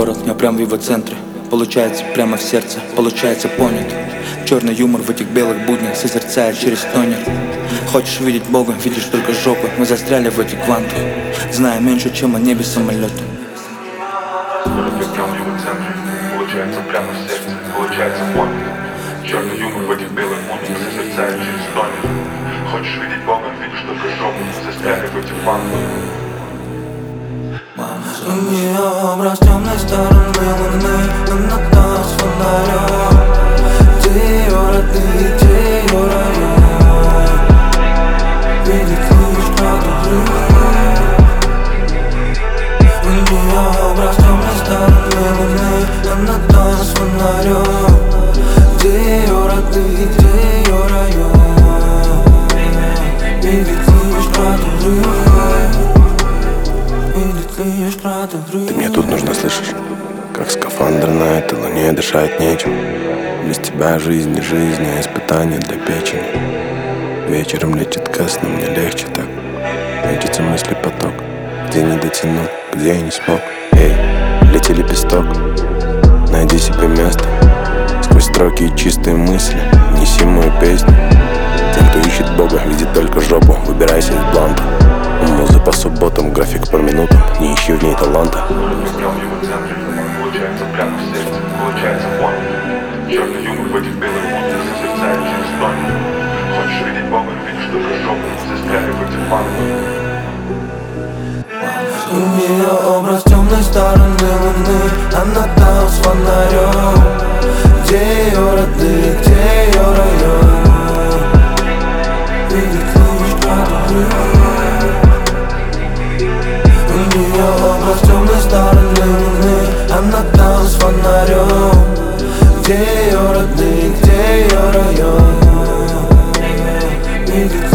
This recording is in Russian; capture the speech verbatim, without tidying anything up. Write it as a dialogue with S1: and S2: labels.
S1: город, я прям в его центре. Получается прямо в сердце, получается понят. Черный юмор в этих белых буднях созерцает через тонер. Хочешь видеть Бога, видишь только жопы. Мы застряли в этих квантах, зная меньше, чем о небе самолета.
S2: Получается прямо в сердце, получается понят. Черный юмор в этих белых буднях созерцает через тонер. Хочешь видеть Бога, видишь только жопу. Мы застряли в этих квантах.
S3: У нее образ темной стороны луны, она там с фонарем. Где ее родные, где ее район? Видит лишь правду взрыв. У нее образ темной стороны луны, она там с фонарем. Где ее родные, где ее район? Видит лишь правду взрыв.
S4: Ты мне тут нужна, слышишь? Как скафандр на этой луне, дышать нечем. Без тебя жизнь не жизнь, а испытание для печени. Вечером летит газ, но мне легче так. Мечется мысли поток, где не дотянул, где я не смог. Эй, лети лепесток, найди себе место. Сквозь строки и чистые мысли неси мою песню. Тем, кто ищет Бога, видит только жопу. Выбирайся из бланта. Музы по субботам, график по минутам. Не ищи в ней таланта.
S2: Получается прямо в сердце, получается понят. Черный юмор в этих белых буднях созерцает через тонер. Хочешь видеть Бога, видишь только жопу. Мы застряли в этих квантах.
S3: У нее образ темной стороны луны, она там с фонарем. Где ее родные, где ее район? Видит лишь правду взрыв. У нее образ темной стороны луны, она там с фонарем. Где ее родные, где ее район? Видит